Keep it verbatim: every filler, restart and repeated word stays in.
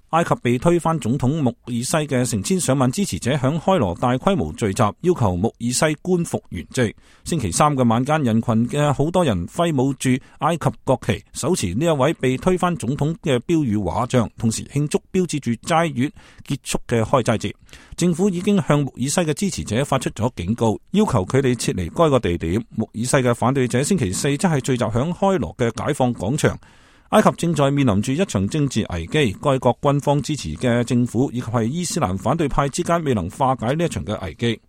埃及被推翻總統穆爾西嘅成千上萬支持者響開羅大規模聚集，要求穆爾西官復原職。星期三嘅晚間，人群嘅好多人揮舞住埃及國旗，手持呢一位被推翻總統嘅標語畫像，同時慶祝標誌住齋月結束嘅開齋節。政府已經向穆爾西嘅支持者發出咗警告，要求佢哋撤離該個地點。穆爾西嘅反對者星期四則係聚集響開羅嘅解放廣場。埃及正在面臨住一場政治危機，該國軍方支持嘅政府以及係伊斯蘭反對派之間未能化解呢一場嘅危機。